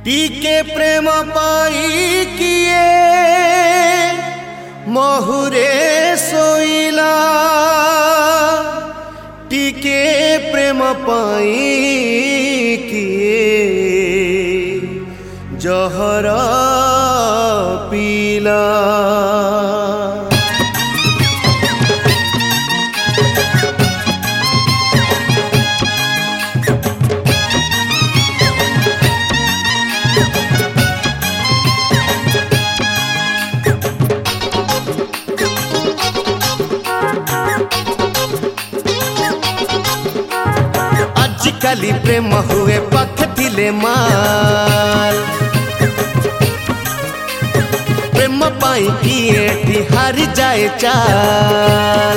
टीके प्रेम पाई किए महुरे सोइला टीके प्रेम पाई किए जहर पीला। आजिकाली प्रेम हुए पख थिले माल प्रेम पाई किए हारी जाए चाल।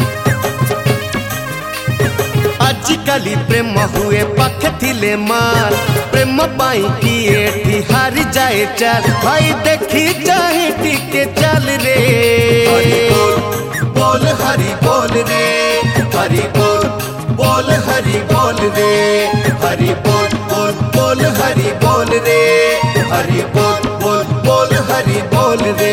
आजिकाली प्रेम हुए पख थिले माल प्रेम पाई किए हारी जाए चाल। भाई देखी चाहे टीके चल रे बोल हरि बोल रे हरि बोल हरि बोल रे हरि बोल हरि बोल रे हरि बोल हरि बोल रे।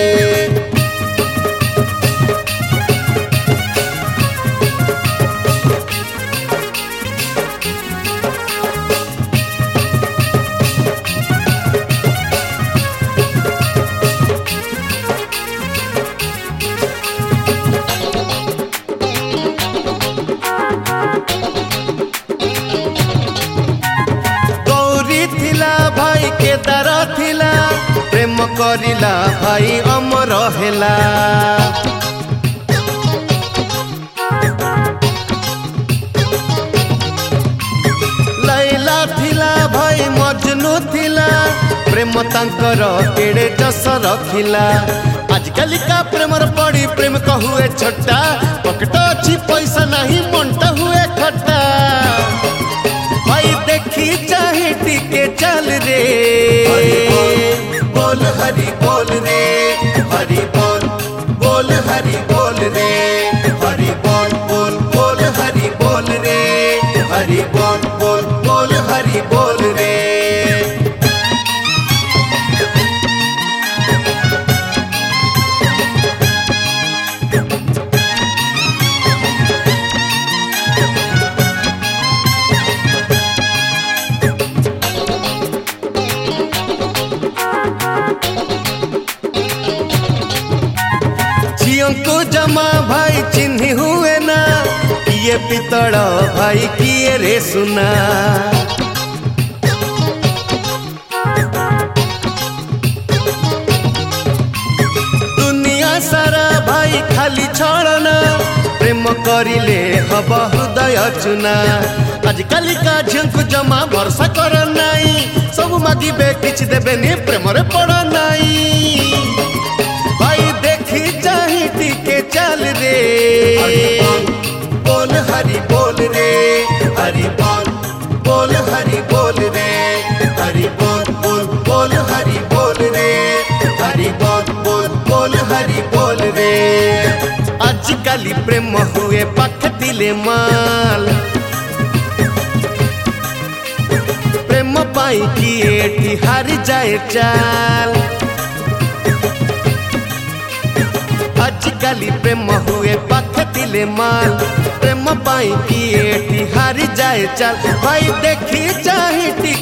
भाई के दर थिला प्रेम करिला भाई अमर हेला। लैला थिला भाई मजनू थिला प्रेम तांकर केड़े जस रखिला। आजकल का प्रेमर पड़ी प्रेम कहुए छोटा पकट अच्छी पैसा नहीं मनता हुए खट्टा। भाई देखी चाहे टीके चल रे बोल हरि बोल रे हरि बोल हरि बोल रे हरि बोल हरि बोल रे हरि बोल हरि बोल रे। को जमा भाई चिन्ह हुए ना किए पितड़ भाई किए रे सुना। दुनिया सारा भाई खाली छड़ना प्रेम करिले हब हृदय चुना। आजकल का झंक जमा भरसा कर नाई सब मागिबे किछ देबेनी प्रेम रे पड़ नाई। भाई देखी चाहे टीके चल रे बोल हरि बोल रे हरि बोल हरि बोल रे हरि बोल हरि बोल रे हरि बोल हरि बोल रे। आजकल प्रेम हुए पख दिले माल प्रेम पाई किए हारी जाए चाल। आजकल प्रेम हुए पख दिले माल प्रेम पाई किए हारी जाए चाल। भाई देखी चाहे